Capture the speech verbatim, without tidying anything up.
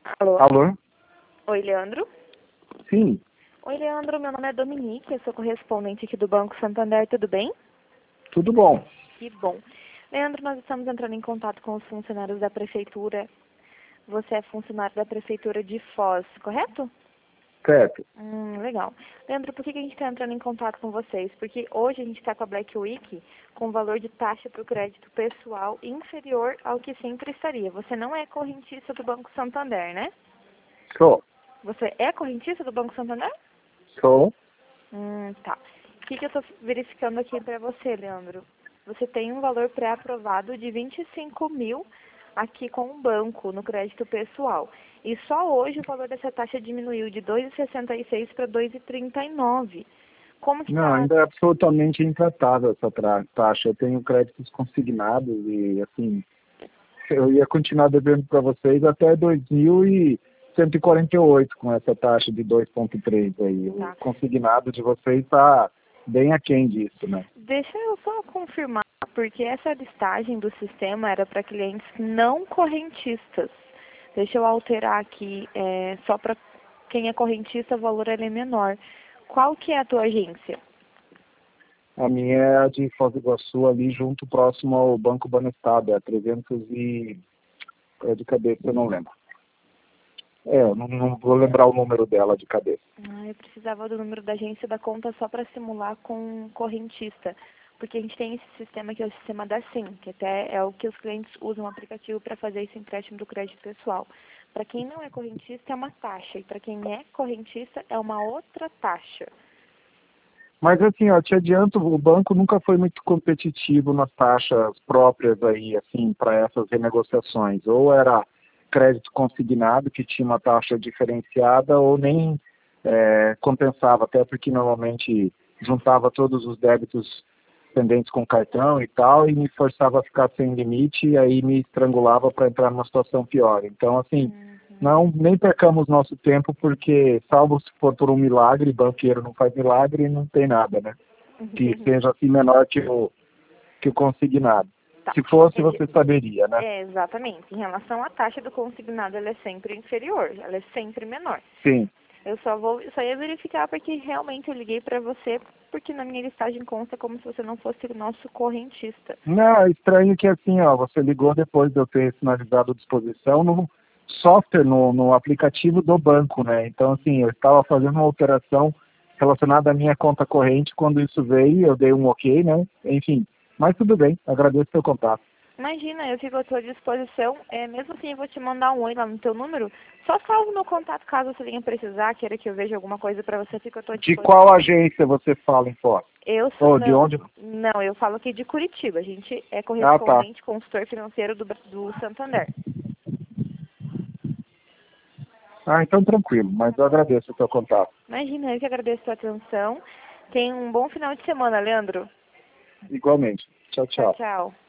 Alô? Alô? Oi, Leandro? Sim, Oi, Leandro. Meu nome é Dominique, eu sou correspondente aqui do Banco Santander, tudo bem? tudo bom. Que bom. Leandro, nós estamos entrando em contato com os funcionários da Prefeitura. Você é funcionário da Prefeitura de Foz, correto? Certo. Hum, legal. Leandro, por que que a gente está entrando em contato com vocês? Porque hoje a gente está com a Black Week com valor de taxa para o crédito pessoal inferior ao que sempre estaria. Você não é correntista do Banco Santander, né? Sou. Você é correntista do Banco Santander? Sou. Hum, tá. O que, que eu estou verificando aqui para você, Leandro? Você tem um valor pré-aprovado de vinte e cinco mil aqui com o banco, no crédito pessoal. E só hoje o valor dessa taxa diminuiu de dois vírgula sessenta e seis para dois vírgula trinta e nove. Como que Não, tá? ainda é absolutamente intratável essa tra- taxa. Eu tenho créditos consignados e, assim, eu ia continuar devendo para vocês até dois mil cento e quarenta e oito com essa taxa de dois vírgula três aí. O Tá. consignado de vocês está bem aquém disso, né? Deixa eu só confirmar, porque essa listagem do sistema era para clientes não correntistas. Deixa eu alterar aqui, é, só para quem é correntista o valor ele é menor. Qual que é a tua agência? A minha é a de Foz do Iguaçu, ali junto, próximo ao Banco Banestado, é a trezentos e... é de cabeça, eu não lembro. É, eu não, não vou lembrar o número dela de cabeça. Ah, eu precisava do número da agência da conta só para simular com correntista. Porque a gente tem esse sistema que é o sistema da SIM, que até é o que os clientes usam o aplicativo para fazer esse empréstimo do crédito pessoal. Para quem não é correntista é uma taxa, e para quem é correntista é uma outra taxa. Mas assim, ó, te adianto, o banco nunca foi muito competitivo nas taxas próprias aí, assim, para essas renegociações. Ou era crédito consignado, que tinha uma taxa diferenciada, ou nem é, compensava, até porque normalmente juntava todos os débitos pendentes com cartão e tal, e me forçava a ficar sem limite, e aí me estrangulava para entrar numa situação pior. Então, assim, Uhum. não, nem percamos nosso tempo, porque, salvo se for por um milagre, banqueiro não faz milagre e não tem nada, né? Que seja assim menor que o, que o consignado. Tá. Se fosse, Ele, você saberia, né? é, exatamente. Em relação à taxa do consignado, ela é sempre inferior, ela é sempre menor. Sim. Eu só vou, só ia verificar porque realmente eu liguei para você, porque na minha listagem consta como se você não fosse o nosso correntista. Não, é estranho que assim, ó, você ligou depois de eu ter sinalizado a disposição no software, no, no aplicativo do banco, né? Então, assim, eu estava fazendo uma operação relacionada à minha conta corrente, quando isso veio, eu dei um ok, né? Enfim, mas tudo bem, agradeço o seu contato. Imagina, eu fico à tua disposição. É, mesmo assim, eu vou te mandar um oi lá no teu número. Só salve meu contato caso você venha precisar, queira que eu veja alguma coisa para você, fico à tua De disposição. qual agência você fala em Foz? Eu sou, Ou de não, onde? não, eu falo aqui de Curitiba. A gente é Ah, tá. correspondente, consultor financeiro do, do Santander. Ah, então tranquilo, mas eu agradeço o seu contato. Imagina, eu que agradeço a tua atenção. Tenha um bom final de semana, Leandro. Igualmente. Tchau, Tchau, tchau. tchau.